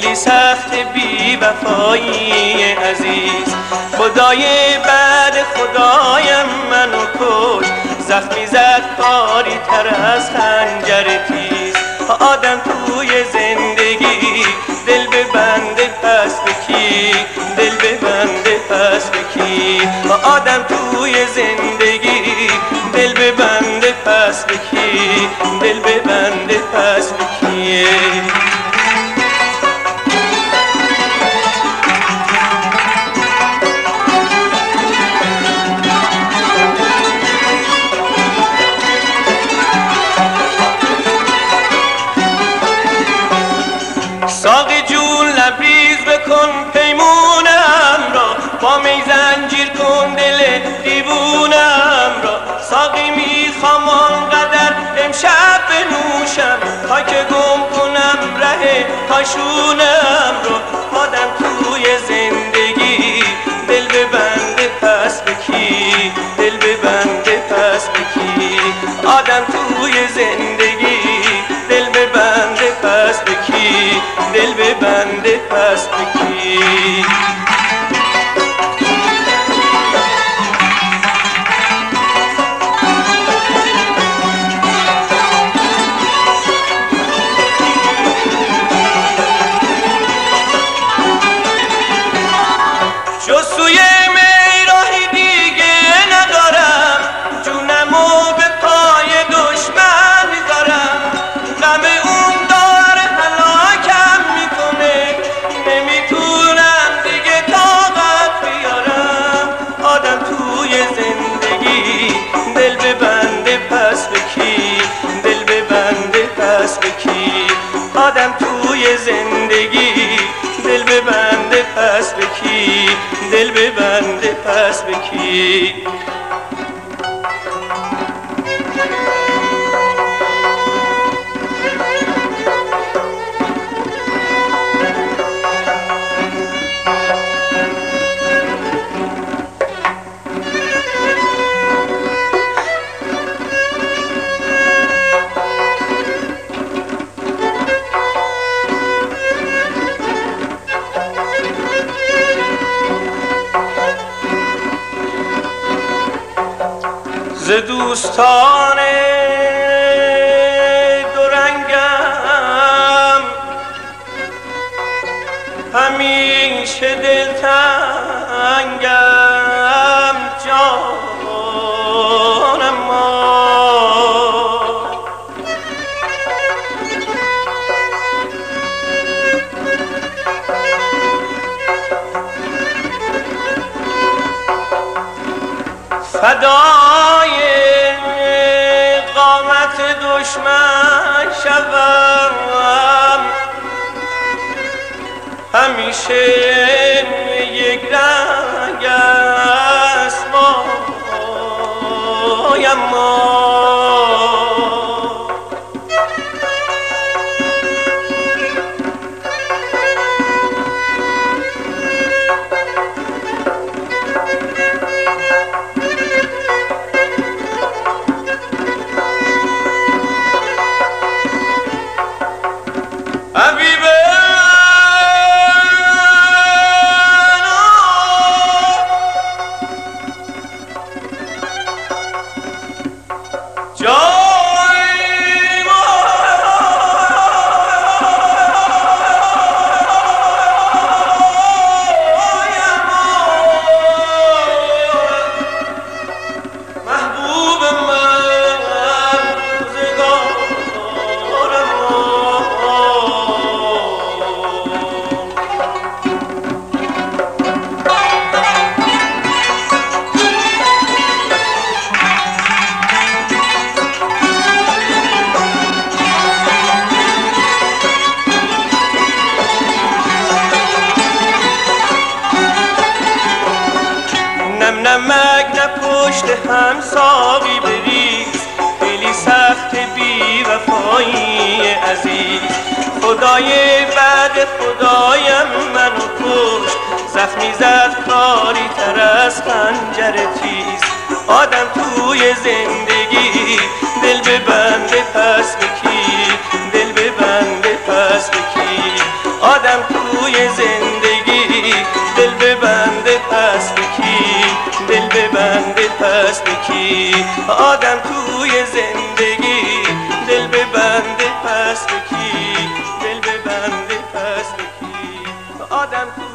خیلی سخت بی وفایی عزیز. خدای بعد خدایم منو کش، زخمی زد کاری تر از خنجر تیز. آدم توی زندگی دل ببنده پس بکی، دل ببنده پس بکی. آدم توی زندگی دل ببنده پس بکی، دل ببنده پس بکی. ساقی جون لبریز بکن پیمونم را، با می زنجیر کن دل دیوونم را. ساقی میخوام آنقدر امشب بنوشم تا که گم کنم ره کاشونم را. آدم توی زندگی دل ببنده پس بکی، دل ببنده پس بکی. آدم توی زندگی دل ببنده پس بکی، دل ببنده پس بکی. جز سوی می راهی دیگه ندارم، جونمو به پای دشمن میذارم. غم اون داره هلاکم میکنه، نمیتونم دیگه طاقت بیارم. آدم توی زندگی دل ببنده پس بکی، دل ببنده پس بکی. آدم توی زندگی دل ببنده پس بکی، دل ببنده پس بکی. ز دوستان دورنگم همیشه دلتنگم، جانم فدای قامت دشمن شوم، همیشه یک رنگ است مایم. نمک نه پشت هم ساقی بریز، خیلی سخت بی وفایی عزیز. خدای بعد خدایم منو کش، زخمی زد کاری تر از خنجر تیز. آدم توی زندگی دل ببنده پس بکی، دل ببنده پس بکی. آدم توی زندگی دل ببنده پس بکی، دل ببنده پس بکی. آدم توی زندگی دل ببنده پس بکی، دل ببنده پس بکی. آدم